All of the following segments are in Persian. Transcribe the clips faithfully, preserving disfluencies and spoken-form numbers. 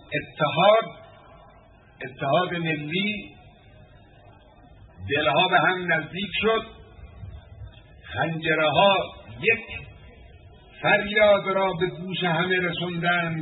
اتحاد اتحاد ملی دلها به هم نزدیک شد، خنجره ها یک فریاد را به گوش همه رسوندند.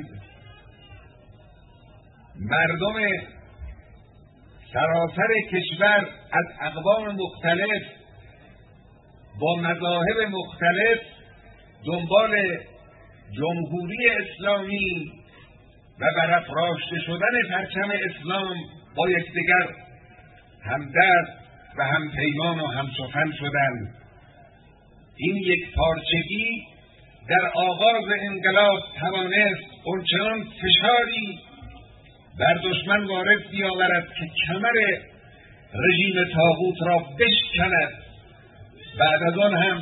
مردم سراسر کشور از اقوام مختلف با مذاهب مختلف دنبال جمهوری اسلامی و برافراشته شدن پرچم اسلام با یکدیگر همدست و همپیمان و همسخن شدند. این یک پارچگی در آغاز انقلاب توانست اونچنان فشاری بر دشمن وارد بیاورد که کمر رژیم طاغوت را بشکند. بعد از آن هم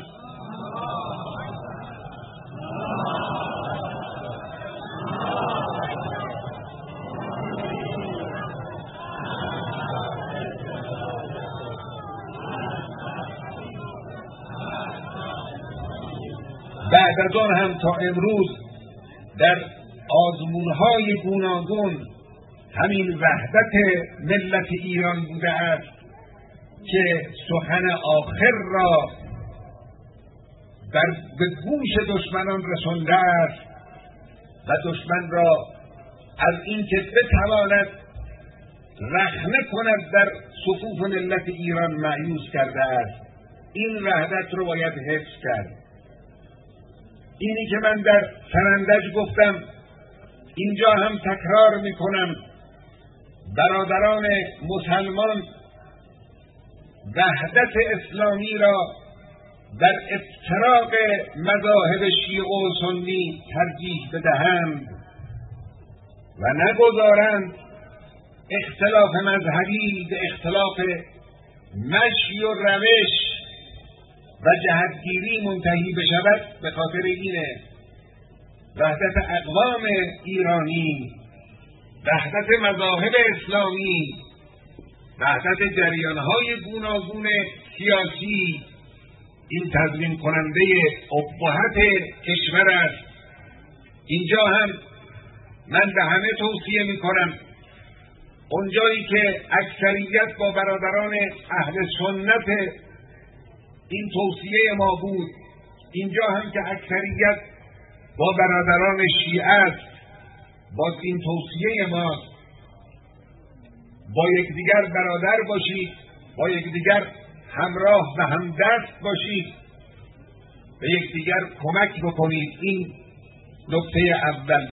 بعد از آن هم تا امروز در آزمون‌های گوناگون همین وحدت ملت ایران بوده است که سخن آخر را در به گوش دشمنان رسانده است و دشمن را از اینکه بتواند رخنه کند در صفوف ملت ایران مایوس کرده است. این وحدت رو باید حفظ کرد. اینی که من در سنندج گفتم اینجا هم تکرار میکنم، برادران مسلمان وحدت اسلامی را در افتراق مذاهب شیعه و سنی ترجیح بدهند و نگذارند اختلاف مذهبی به اختلاف مشی و روش و جهتگیری منتهی بشود. به خاطر اینه وحدت اقوام ایرانی، وحدت مذاهب اسلامی، وحدت جریانهای گوناگون سیاسی این تضمین کننده ابهت کشور است. اینجا هم من به همه توصیه میکنم اونجایی که اکثریت با برادران اهل سنت این توصیه ما بود، اینجا هم که اکثریت با برادران شیعه است، باز این توصیه ما با یکدیگر برادر باشید، با یکدیگر همراه و همدست باشید، به یکدیگر کمک بکنید. این نکته اول.